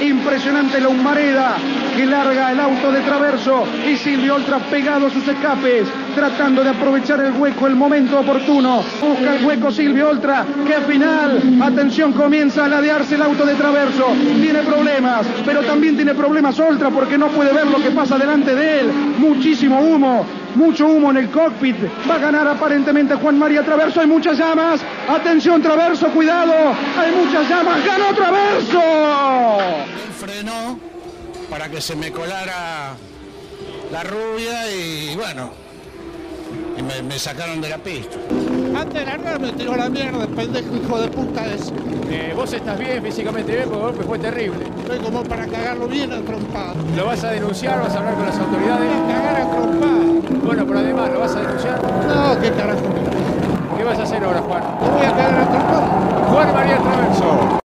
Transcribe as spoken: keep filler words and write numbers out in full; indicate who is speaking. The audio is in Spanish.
Speaker 1: Impresionante la humareda que larga el auto de Traverso y Silvio Oltra pegado a sus escapes, tratando de aprovechar el hueco, el momento oportuno. Busca el hueco Silvio Oltra, que final, atención, comienza a ladearse el auto de Traverso. Tiene problemas, pero también tiene problemas Oltra porque no puede ver lo que pasa delante de él. Muchísimo humo, mucho humo en el cockpit. Va a ganar aparentemente Juan María Traverso. Hay muchas llamas. Atención Traverso, cuidado. Hay muchas llamas. ¡Ganó Traverso!
Speaker 2: Frenó para que se me colara la rubia y bueno, y me, me sacaron de la pista.
Speaker 3: Antes de largar me tiró la mierda, el pendejo hijo de puta ese.
Speaker 4: Eh, vos estás bien, físicamente bien, porque el golpe fue terrible.
Speaker 3: Estoy como para cagarlo bien a trompado.
Speaker 4: ¿Lo vas a denunciar? ¿Vas a hablar con las autoridades?
Speaker 3: Voy a cagar a trompado.
Speaker 4: Bueno, pero además, ¿lo vas a denunciar?
Speaker 3: No, qué carajo.
Speaker 4: ¿Qué vas a hacer ahora, Juan?
Speaker 3: Lo voy a cagar a trompado.
Speaker 4: Juan María Traverso.